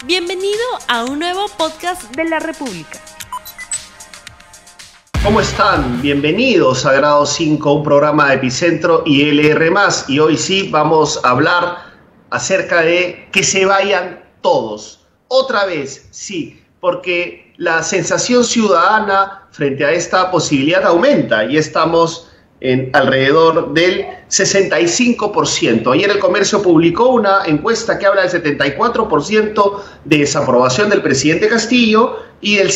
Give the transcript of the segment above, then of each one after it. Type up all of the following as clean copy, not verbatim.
Bienvenido a un nuevo podcast de la República. ¿Cómo están? Bienvenidos a Grado 5, un programa de Epicentro y LR+. Y hoy sí vamos a hablar acerca de que se vayan todos. Otra vez, sí, porque la sensación ciudadana frente a esta posibilidad aumenta y estamos en alrededor del 65%. Ayer El Comercio publicó una encuesta que habla del 74% de desaprobación del presidente Castillo y del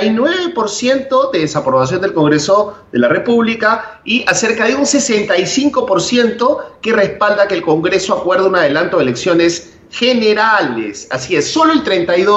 79% de desaprobación del Congreso de la República y acerca de un 65% que respalda que el Congreso acuerde un adelanto de elecciones generales. Así es, solo el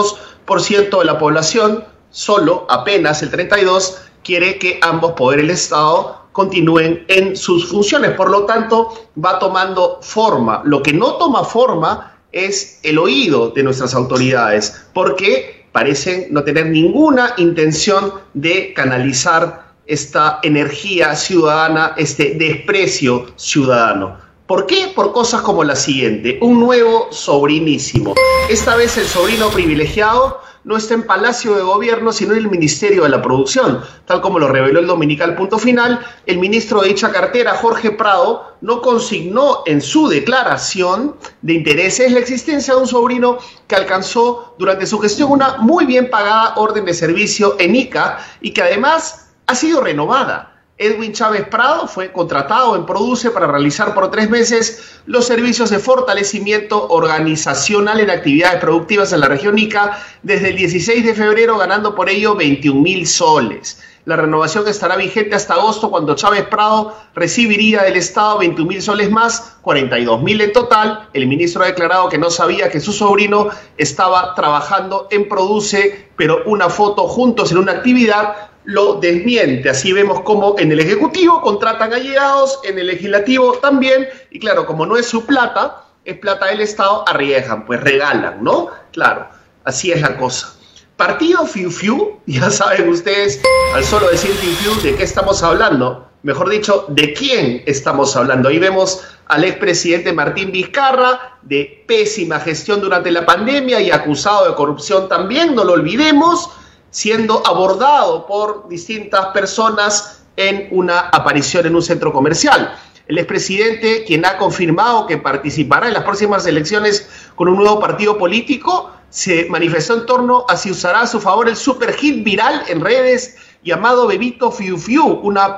32% de la población, solo apenas el 32%, quiere que ambos poderes del Estado continúen en sus funciones. Por lo tanto, va tomando forma. Lo que no toma forma es el oído de nuestras autoridades, porque parecen no tener ninguna intención de canalizar esta energía ciudadana, este desprecio ciudadano. ¿Por qué? Por cosas como la siguiente: un nuevo sobrinísimo. Esta vez el sobrino privilegiado no está en Palacio de Gobierno, sino en el Ministerio de la Producción. Tal como lo reveló el dominical Punto Final, el ministro de dicha cartera, Jorge Prado, no consignó en su declaración de intereses la existencia de un sobrino que alcanzó durante su gestión una muy bien pagada orden de servicio en ICA y que además ha sido renovada. Edwin Chávez Prado fue contratado en Produce para realizar por 3 meses los servicios de fortalecimiento organizacional en actividades productivas en la región Ica desde el 16 de febrero, ganando por ello 21.000 soles. La renovación estará vigente hasta agosto, cuando Chávez Prado recibiría del Estado 21.000 soles más, 42.000 en total. El ministro ha declarado que no sabía que su sobrino estaba trabajando en Produce, pero una foto juntos en una actividad lo desmiente. Así vemos cómo en el Ejecutivo contratan allegados, en el Legislativo también, y claro, como no es su plata, es plata del Estado, arriesgan, pues regalan, ¿no? Claro, así es la cosa. Partido Fiu Fiu, ya saben ustedes, al solo decir Fiu Fiu, ¿de qué estamos hablando? Mejor dicho, ¿de quién estamos hablando? Ahí vemos al expresidente Martín Vizcarra, de pésima gestión durante la pandemia y acusado de corrupción también, no lo olvidemos, siendo abordado por distintas personas en una aparición en un centro comercial. El expresidente, quien ha confirmado que participará en las próximas elecciones con un nuevo partido político, se manifestó en torno a si usará a su favor el super hit viral en redes llamado Bebito Fiu Fiu, una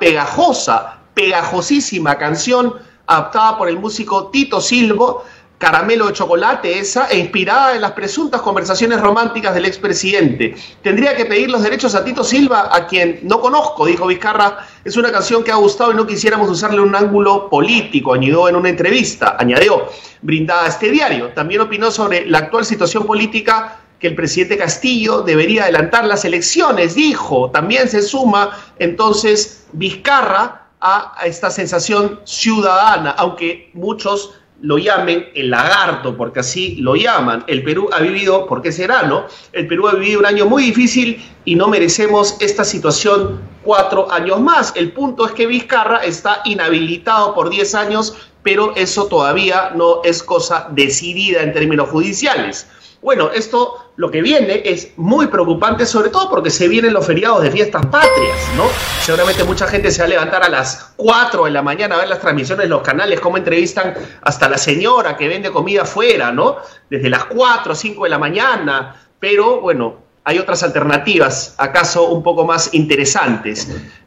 pegajosísima canción adaptada por el músico Tito Silva, Caramelo de chocolate esa, e inspirada en las presuntas conversaciones románticas del expresidente. Tendría que pedir los derechos a Tito Silva, a quien no conozco, dijo Vizcarra. Es una canción que ha gustado y no quisiéramos usarle un ángulo político, añadió en una entrevista, brindada a este diario. También opinó sobre la actual situación política, que el presidente Castillo debería adelantar las elecciones, dijo. También se suma entonces Vizcarra a esta sensación ciudadana, aunque muchos lo llamen el lagarto, porque así lo llaman. El Perú ha vivido, ¿por qué será, no? El Perú ha vivido un año muy difícil y no merecemos esta situación 4 años más. El punto es que Vizcarra está inhabilitado por 10 años, pero eso todavía no es cosa decidida en términos judiciales. Bueno, esto, lo que viene, es muy preocupante, sobre todo porque se vienen los feriados de fiestas patrias, ¿no? Seguramente mucha gente se va a levantar a las 4 de la mañana a ver las transmisiones de los canales, cómo entrevistan hasta la señora que vende comida afuera, ¿no? Desde las 4 o 5 de la mañana, pero bueno, hay otras alternativas, acaso un poco más interesantes.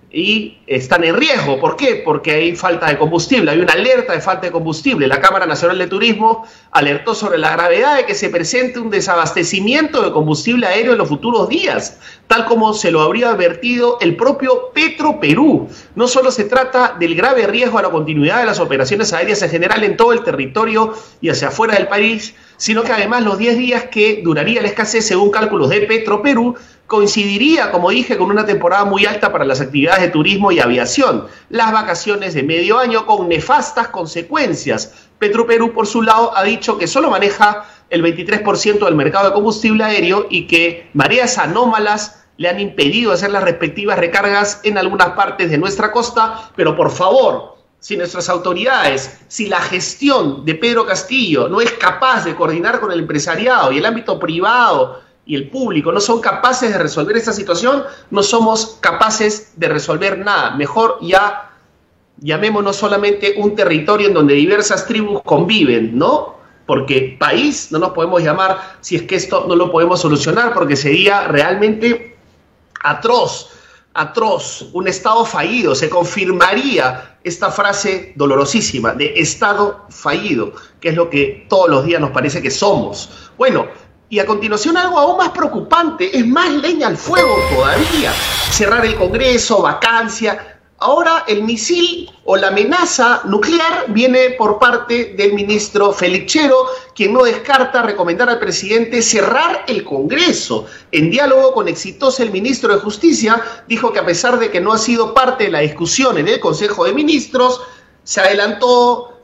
Y están en riesgo. ¿Por qué? Porque hay falta de combustible, hay una alerta de falta de combustible. La Cámara Nacional de Turismo alertó sobre la gravedad de que se presente un desabastecimiento de combustible aéreo en los futuros días, tal como se lo habría advertido el propio Petroperú. No solo se trata del grave riesgo a la continuidad de las operaciones aéreas en general en todo el territorio y hacia afuera del país, sino que además los 10 días que duraría la escasez, según cálculos de Petroperú, coincidiría, como dije, con una temporada muy alta para las actividades de turismo y aviación, las vacaciones de medio año con nefastas consecuencias. Petroperú, por su lado, ha dicho que solo maneja el 23% del mercado de combustible aéreo y que mareas anómalas le han impedido hacer las respectivas recargas en algunas partes de nuestra costa, pero por favor, si nuestras autoridades, si la gestión de Pedro Castillo no es capaz de coordinar con el empresariado y el ámbito privado y el público, no son capaces de resolver esta situación, no somos capaces de resolver nada. Mejor ya llamémonos solamente un territorio en donde diversas tribus conviven, ¿no? Porque país no nos podemos llamar si es que esto no lo podemos solucionar, porque sería realmente atroz, un Estado fallido. Se confirmaría esta frase dolorosísima de Estado fallido, que es lo que todos los días nos parece que somos. Bueno, y a continuación algo aún más preocupante, es más leña al fuego todavía. Cerrar el Congreso, vacancia. Ahora el misil o la amenaza nuclear viene por parte del ministro Félix Chero, quien no descarta recomendar al presidente cerrar el Congreso. En diálogo con Exitosa, el ministro de Justicia dijo que a pesar de que no ha sido parte de la discusión en el Consejo de Ministros, se adelantó,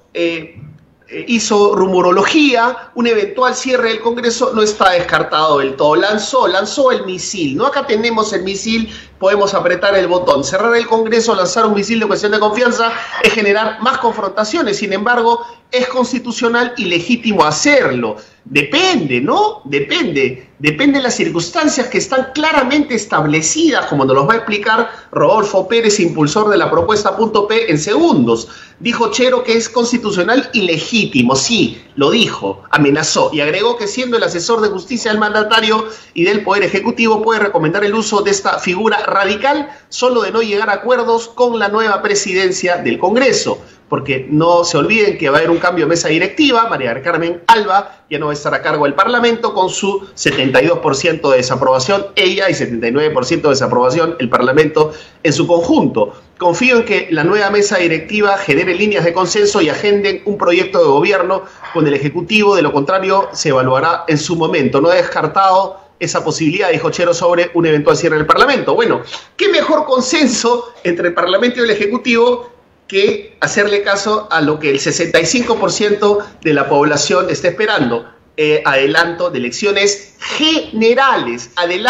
hizo rumorología, un eventual cierre del Congreso no está descartado del todo. Lanzó el misil, ¿no? Acá tenemos el misil, podemos apretar el botón. Cerrar el Congreso, lanzar un misil de cuestión de confianza es generar más confrontaciones. Sin embargo, es constitucional y legítimo hacerlo. Depende, ¿no? Depende de las circunstancias que están claramente establecidas, como nos los va a explicar Rodolfo Pérez, impulsor de la propuesta .p, en segundos. Dijo Chero que es constitucional y legítimo. Sí, lo dijo, amenazó y agregó que siendo el asesor de justicia del mandatario y del Poder Ejecutivo puede recomendar el uso de esta figura radical solo de no llegar a acuerdos con la nueva presidencia del Congreso. Porque no se olviden que va a haber un cambio de mesa directiva. María del Carmen Alba ya no va a estar a cargo del Parlamento con su 72% de desaprobación, ella, y 79% de desaprobación el Parlamento en su conjunto. Confío en que la nueva mesa directiva genere líneas de consenso y agenden un proyecto de gobierno con el Ejecutivo, de lo contrario se evaluará en su momento. No he descartado esa posibilidad, dijo Chero, sobre un eventual cierre del Parlamento. Bueno, ¿qué mejor consenso entre el Parlamento y el Ejecutivo que hacerle caso a lo que el 65% de la población está esperando? Adelanto de elecciones generales,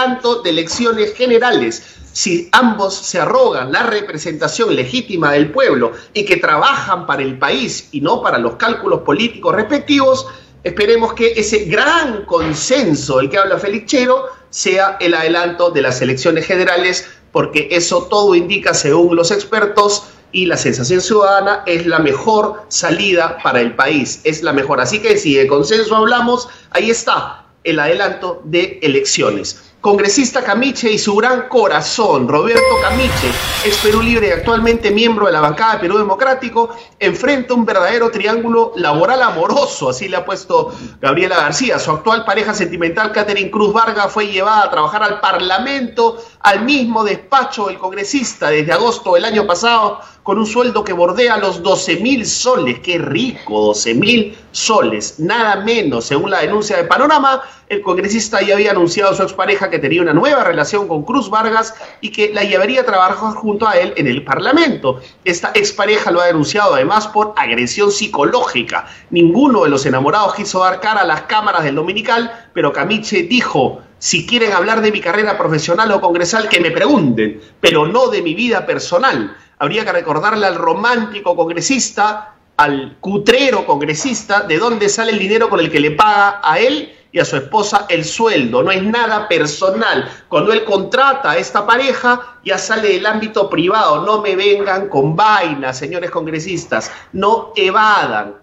Si ambos se arrogan la representación legítima del pueblo y que trabajan para el país y no para los cálculos políticos respectivos, esperemos que ese gran consenso del que habla Félix Chero sea el adelanto de las elecciones generales, porque eso todo indica, según los expertos, y la sensación ciudadana, es la mejor salida para el país, es la mejor. Así que si de consenso hablamos, ahí está el adelanto de elecciones. Congresista Camiche y su gran corazón, Roberto Camiche, ex Perú Libre y actualmente miembro de la bancada de Perú Democrático, enfrenta un verdadero triángulo laboral amoroso, así le ha puesto Gabriela García. Su actual pareja sentimental, Catherine Cruz Vargas, fue llevada a trabajar al Parlamento, al mismo despacho del congresista, desde agosto del año pasado, con un sueldo que bordea los 12.000 soles. ¡Qué rico! 12.000 soles, nada menos. Según la denuncia de Panorama, el congresista ya había anunciado a su expareja que tenía una nueva relación con Cruz Vargas y que la llevaría a trabajar junto a él en el Parlamento. Esta expareja lo ha denunciado además por agresión psicológica. Ninguno de los enamorados quiso dar cara a las cámaras del Dominical, pero Camiche dijo: si quieren hablar de mi carrera profesional o congresal, que me pregunten, pero no de mi vida personal. Habría que recordarle al romántico congresista, al cutrero congresista, de dónde sale el dinero con el que le paga a él y a su esposa el sueldo. No es nada personal. Cuando él contrata a esta pareja, ya sale del ámbito privado. No me vengan con vainas, señores congresistas. No evadan.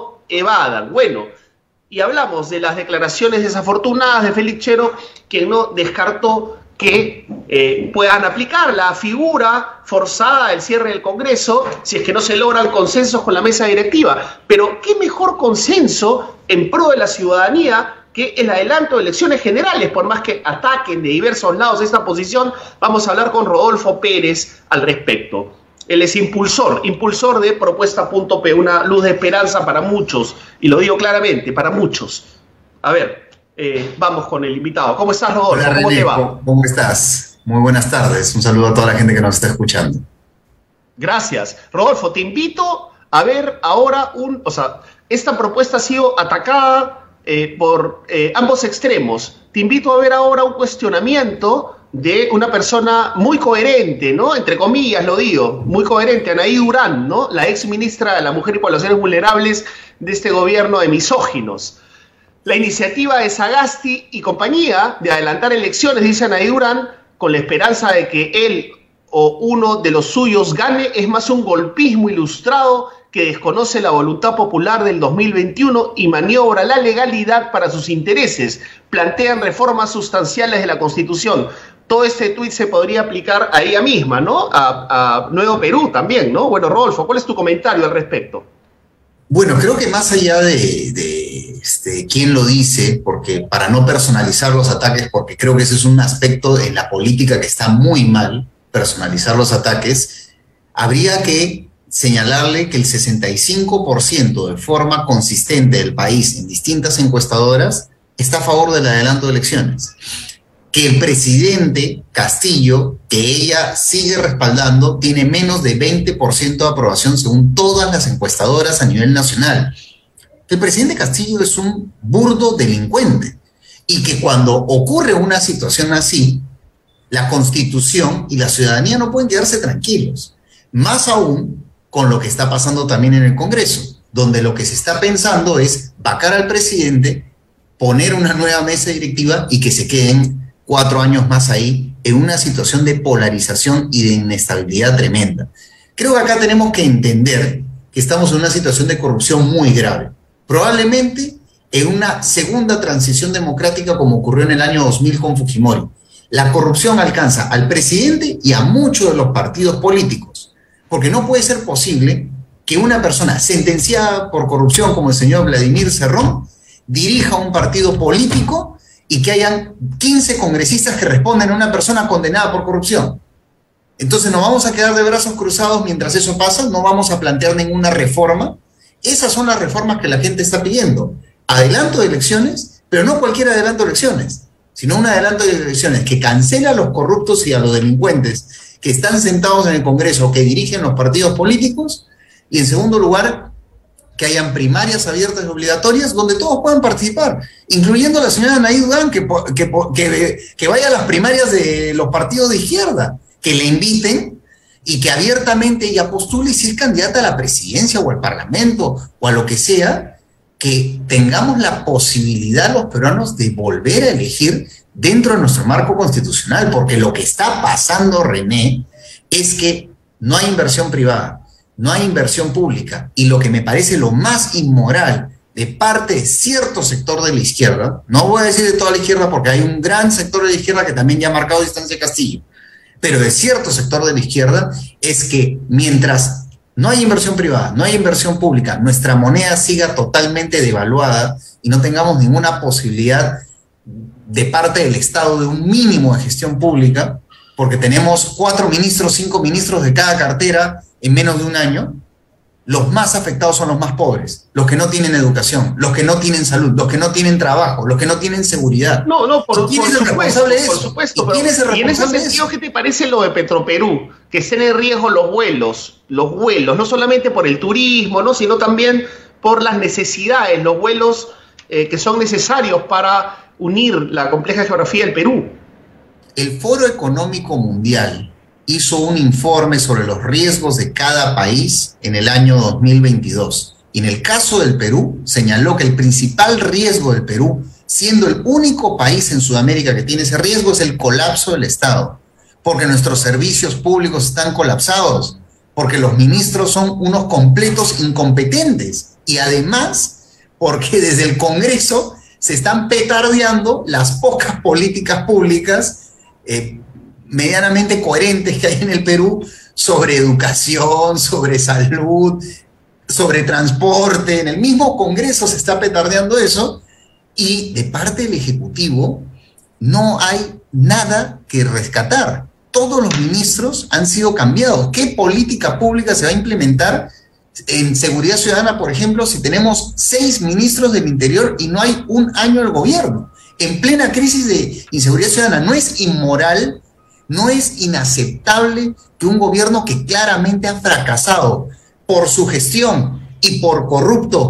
Bueno, y hablamos de las declaraciones desafortunadas de Félix Chero, que no descartó que puedan aplicar la figura forzada del cierre del Congreso si es que no se logran consensos con la mesa directiva. Pero qué mejor consenso en pro de la ciudadanía que el adelanto de elecciones generales. Por más que ataquen de diversos lados esta posición, vamos a hablar con Rodolfo Pérez al respecto. Él es impulsor de propuesta.p, una luz de esperanza para muchos, y lo digo claramente, para muchos. A ver, vamos con el invitado. ¿Cómo estás, Rodolfo? Hola, ¿Cómo René, te va? ¿Cómo estás? Muy buenas tardes. Un saludo a toda la gente que nos está escuchando. Gracias. Rodolfo, te invito a ver ahora esta propuesta ha sido atacada por ambos extremos. Te invito a ver ahora un cuestionamiento de una persona muy coherente, ¿no? Entre comillas lo digo, muy coherente, Anaí Durán, ¿no? La ex ministra de la Mujer y Poblaciones Vulnerables de este gobierno de misóginos. La iniciativa de Sagasti y compañía de adelantar elecciones, dice Anaí Durán, con la esperanza de que él o uno de los suyos gane, es más un golpismo ilustrado que desconoce la voluntad popular del 2021 y maniobra la legalidad para sus intereses. Plantean reformas sustanciales de la Constitución. Todo este tuit se podría aplicar a ella misma, ¿no? A Nuevo Perú también, ¿no? Bueno, Rodolfo, ¿cuál es tu comentario al respecto? Bueno, creo que más allá de quién lo dice, porque para no personalizar los ataques, porque creo que ese es un aspecto en la política que está muy mal, personalizar los ataques, habría que señalarle que el 65% de forma consistente del país en distintas encuestadoras está a favor del adelanto de elecciones. Que el presidente Castillo, que ella sigue respaldando, tiene menos de 20% de aprobación según todas las encuestadoras a nivel nacional. El presidente Castillo es un burdo delincuente y que cuando ocurre una situación así, la Constitución y la ciudadanía no pueden quedarse tranquilos. Más aún con lo que está pasando también en el Congreso, donde lo que se está pensando es vacar al presidente, poner una nueva mesa directiva y que se queden 4 años más ahí en una situación de polarización y de inestabilidad tremenda. Creo que acá tenemos que entender que estamos en una situación de corrupción muy grave. Probablemente en una segunda transición democrática como ocurrió en el año 2000 con Fujimori. La corrupción alcanza al presidente y a muchos de los partidos políticos, porque no puede ser posible que una persona sentenciada por corrupción como el señor Vladimir Cerrón dirija un partido político y que hayan 15 congresistas que responden a una persona condenada por corrupción. Entonces nos vamos a quedar de brazos cruzados mientras eso pasa, no vamos a plantear ninguna reforma. Esas son las reformas que la gente está pidiendo. Adelanto de elecciones, pero no cualquier adelanto de elecciones, sino un adelanto de elecciones que cancela a los corruptos y a los delincuentes que están sentados en el Congreso, que dirigen los partidos políticos, y en segundo lugar, que hayan primarias abiertas y obligatorias donde todos puedan participar, incluyendo a la señora Anaí Durán, que vaya a las primarias de los partidos de izquierda, que le inviten y que abiertamente ella postule y si es candidata a la presidencia o al parlamento o a lo que sea, que tengamos la posibilidad los peruanos de volver a elegir dentro de nuestro marco constitucional, porque lo que está pasando, René, es que no hay inversión privada, no hay inversión pública, y lo que me parece lo más inmoral de parte de cierto sector de la izquierda, no voy a decir de toda la izquierda porque hay un gran sector de la izquierda que también ya ha marcado distancia de Castillo, pero de cierto sector de la izquierda, es que mientras no hay inversión privada, no hay inversión pública, nuestra moneda siga totalmente devaluada y no tengamos ninguna posibilidad de parte del Estado de un mínimo de gestión pública, porque tenemos 4 ministros, 5 ministros de cada cartera en menos de un año, los más afectados son los más pobres, los que no tienen educación, los que no tienen salud, los que no tienen trabajo, los que no tienen seguridad. Por supuesto. Pero, y en ese sentido, ¿qué te parece lo de Petroperú? Que estén en riesgo los vuelos, no solamente por el turismo, ¿no? Sino también por las necesidades, los vuelos que son necesarios para unir la compleja geografía del Perú. El Foro Económico Mundial hizo un informe sobre los riesgos de cada país en el año 2022. Y en el caso del Perú, señaló que el principal riesgo del Perú, siendo el único país en Sudamérica que tiene ese riesgo, es el colapso del Estado. Porque nuestros servicios públicos están colapsados, porque los ministros son unos completos incompetentes. Y además, porque desde el Congreso se están petardeando las pocas políticas públicas medianamente coherentes que hay en el Perú sobre educación, sobre salud, sobre transporte. En el mismo Congreso se está petardeando eso y de parte del Ejecutivo no hay nada que rescatar. Todos los ministros han sido cambiados. ¿Qué política pública se va a implementar en seguridad ciudadana, por ejemplo, si tenemos 6 ministros del Interior y no hay un año del gobierno? En plena crisis de inseguridad ciudadana, ¿no es inmoral? ¿No es inaceptable que un gobierno que claramente ha fracasado por su gestión y por corrupto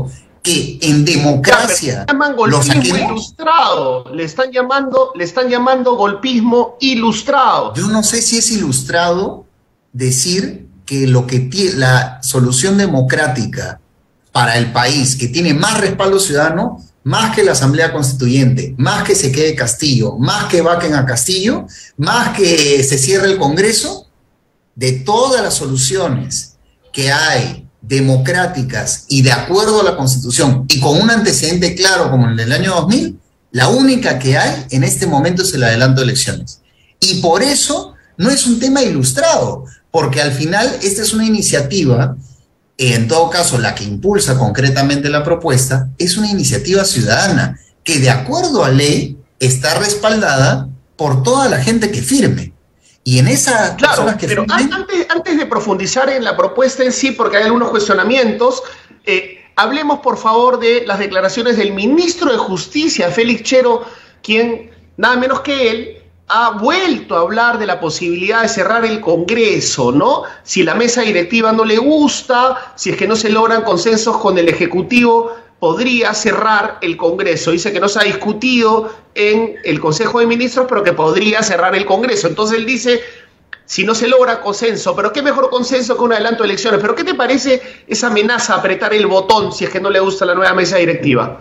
que en democracia lo saquemos. Ilustrado. Le están llamando golpismo ilustrado. Yo no sé si es ilustrado decir que la solución democrática para el país, que tiene más respaldo ciudadano, más que la Asamblea Constituyente, más que se quede Castillo, más que vaquen a Castillo, más que se cierre el Congreso, de todas las soluciones que hay democráticas y de acuerdo a la Constitución y con un antecedente claro como el del año 2000, la única que hay en este momento es el adelanto de elecciones. Y por eso no es un tema ilustrado, porque al final esta es una iniciativa, en todo caso la que impulsa concretamente la propuesta, es una iniciativa ciudadana que de acuerdo a ley está respaldada por toda la gente que firme. Y en esas personas que pero firmen... antes de profundizar en la propuesta en sí, porque hay algunos cuestionamientos, hablemos por favor de las declaraciones del ministro de Justicia, Félix Chero, quien nada menos que él ha vuelto a hablar de la posibilidad de cerrar el Congreso, ¿no? Si la mesa directiva no le gusta, si es que no se logran consensos con el Ejecutivo, podría cerrar el Congreso. Dice que no se ha discutido en el Consejo de Ministros, pero que podría cerrar el Congreso. Entonces él dice, si no se logra consenso, pero qué mejor consenso que un adelanto de elecciones. ¿Pero qué te parece esa amenaza a apretar el botón si es que no le gusta la nueva mesa directiva?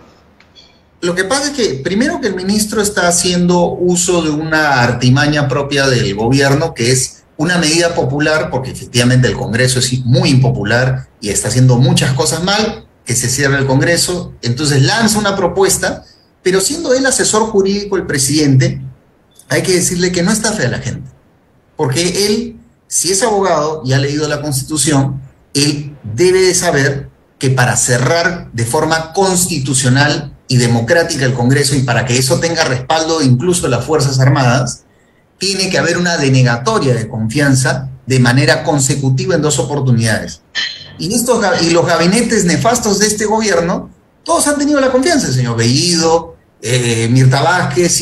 Lo que pasa es que, primero, que el ministro está haciendo uso de una artimaña propia del gobierno, que es una medida popular, porque efectivamente el Congreso es muy impopular y está haciendo muchas cosas mal, que se cierre el Congreso. Entonces lanza una propuesta, pero siendo él asesor jurídico, el presidente, hay que decirle que no está fea la gente. Porque él, si es abogado y ha leído la Constitución, él debe de saber que para cerrar de forma constitucional y democrática el Congreso, y para que eso tenga respaldo incluso de las Fuerzas Armadas, tiene que haber una denegatoria de confianza de manera consecutiva en 2 oportunidades. Y los gabinetes nefastos de este gobierno, todos han tenido la confianza, el señor Bellido, Mirta Vázquez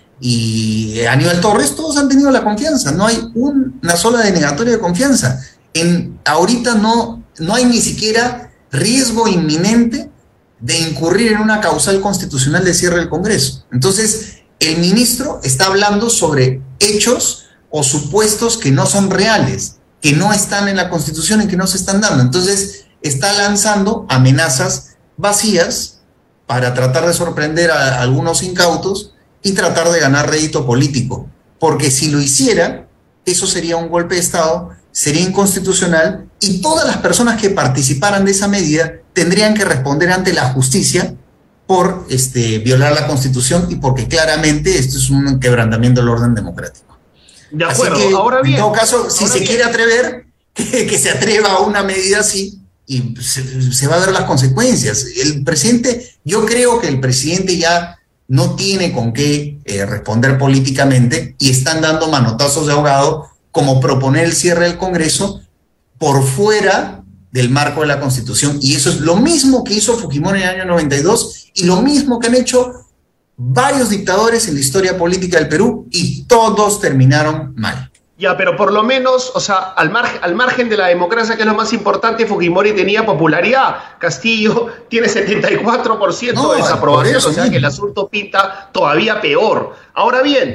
y Aníbal Torres, todos han tenido la confianza. No hay una sola denegatoria de confianza. Ahorita no hay ni siquiera riesgo inminente de incurrir en una causal constitucional de cierre del Congreso. Entonces, el ministro está hablando sobre hechos o supuestos que no son reales, que no están en la Constitución y que no se están dando. Entonces, está lanzando amenazas vacías para tratar de sorprender a algunos incautos y tratar de ganar rédito político. Porque si lo hiciera, eso sería un golpe de Estado, sería inconstitucional, y todas las personas que participaran de esa medida tendrían que responder ante la justicia por violar la Constitución y porque claramente esto es un quebrantamiento del orden democrático. De acuerdo, así que, ahora bien. En todo caso, si se quiere atrever, que se atreva a una medida así y se va a ver las consecuencias. El presidente, yo creo que el presidente ya no tiene con qué responder políticamente y están dando manotazos de ahogado como proponer el cierre del Congreso por fuera del marco de la Constitución. Y eso es lo mismo que hizo Fujimori en el año 92 y lo mismo que han hecho varios dictadores en la historia política del Perú, y todos terminaron mal. Ya, pero por lo menos, o sea, al margen de la democracia, que es lo más importante, Fujimori tenía popularidad. Castillo tiene 74% de desaprobación, o sea que el asunto pinta todavía peor. Ahora bien,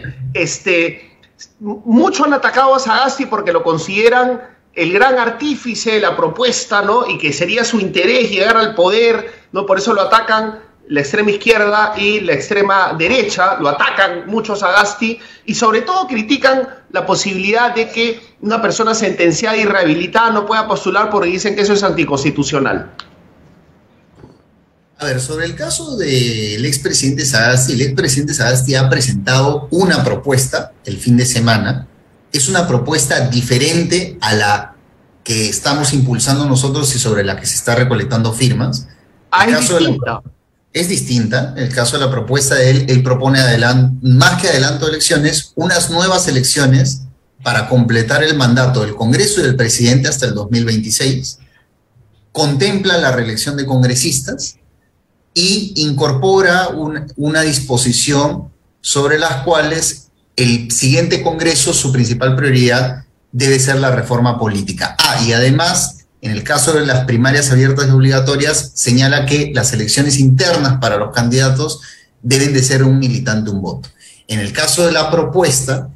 muchos han atacado a Sagasti porque lo consideran el gran artífice de la propuesta, ¿no? Y que sería su interés llegar al poder, ¿no? Por eso lo atacan la extrema izquierda y la extrema derecha, lo atacan mucho a Sagasti y sobre todo critican la posibilidad de que una persona sentenciada y rehabilitada no pueda postular porque dicen que eso es anticonstitucional. A ver, sobre el caso del expresidente Sagasti, el expresidente Sagasti ha presentado una propuesta el fin de semana. Es una propuesta diferente a la que estamos impulsando nosotros y sobre la que se está recolectando firmas. Es distinta. El caso de la propuesta de él propone más que adelanto de elecciones, unas nuevas elecciones para completar el mandato del Congreso y del presidente hasta el 2026. Contempla la reelección de congresistas y incorpora una disposición sobre las cuales el siguiente Congreso, su principal prioridad debe ser la reforma política. Y además En el caso de las primarias abiertas y obligatorias, señala que las elecciones internas para los candidatos deben de ser un militante, un voto. En el caso de la propuesta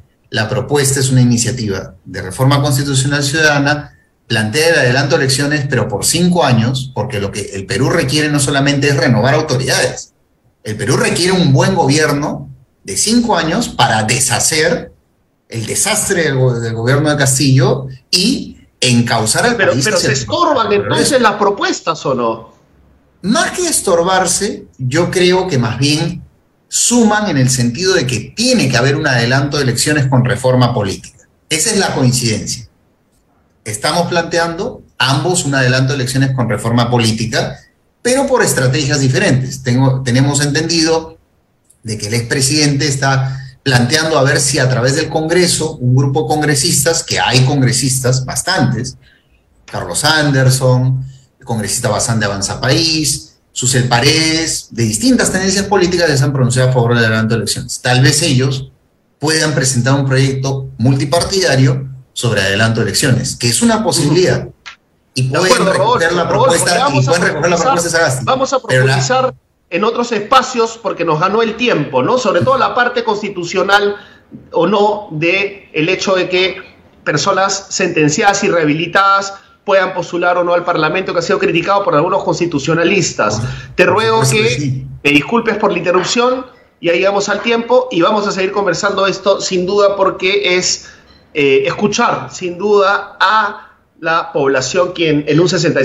es una iniciativa de reforma constitucional ciudadana, plantea el adelanto de elecciones, pero por 5 años, porque lo que el Perú requiere no solamente es renovar autoridades, el Perú requiere un buen gobierno de 5 años para deshacer el desastre del gobierno de Castillo y encauzar al país. Pero ¿se estorban entonces las propuestas o no? Más que estorbarse, yo creo que más bien suman en el sentido de que tiene que haber un adelanto de elecciones con reforma política. Esa es la coincidencia. Estamos planteando ambos un adelanto de elecciones con reforma política, pero por estrategias diferentes. Tenemos entendido de que el expresidente está planteando a ver si a través del Congreso, un grupo de congresistas, que hay congresistas bastantes, Carlos Anderson, el congresista Bazán de Avanza País, Susel Paredes, de distintas tendencias políticas que se han pronunciado a favor del adelanto de elecciones. Tal vez ellos puedan presentar un proyecto multipartidario sobre adelanto de elecciones, que es una posibilidad. Y pueden recoger la propuesta de Sagasti. Vamos a profundizar en otros espacios porque nos ganó el tiempo, ¿no? Sobre todo la parte constitucional o no de el hecho de que personas sentenciadas y rehabilitadas puedan postular o no al Parlamento, que ha sido criticado por algunos constitucionalistas. Te ruego que me disculpes por la interrupción, ya llegamos al tiempo y vamos a seguir conversando esto sin duda porque es escuchar sin duda a la población quien en un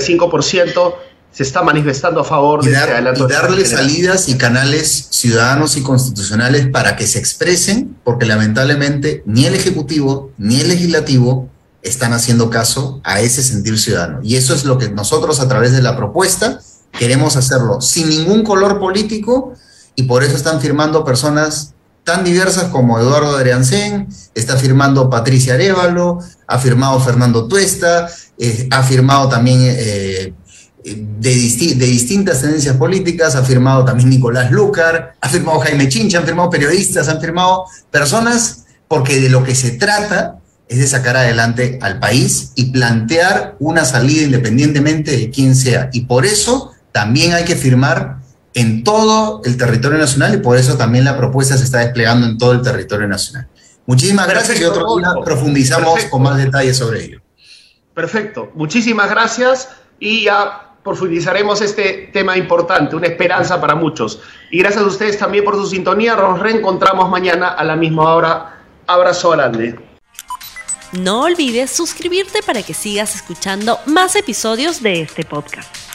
65% se está manifestando a favor de este adelanto. Y darle salidas y canales ciudadanos y constitucionales para que se expresen, porque lamentablemente ni el Ejecutivo ni el Legislativo están haciendo caso a ese sentir ciudadano. Y eso es lo que nosotros a través de la propuesta queremos hacerlo sin ningún color político, y por eso están firmando personas tan diversas como Eduardo Adriancén, está firmando Patricia Arévalo, ha firmado Fernando Tuesta, ha firmado también de distintas tendencias políticas, ha firmado también Nicolás Lúcar, ha firmado Jaime Chincha, han firmado periodistas, han firmado personas, porque de lo que se trata es de sacar adelante al país y plantear una salida independientemente de quién sea. Y por eso también hay que firmar en todo el territorio nacional, y por eso también la propuesta se está desplegando en todo el territorio nacional. Muchísimas gracias, y otro día profundizamos con más detalles sobre ello. Perfecto, muchísimas gracias, y ya profundizaremos este tema importante, una esperanza para muchos. Y gracias a ustedes también por su sintonía. Nos reencontramos mañana a la misma hora. Abrazo grande. No olvides suscribirte para que sigas escuchando más episodios de este podcast.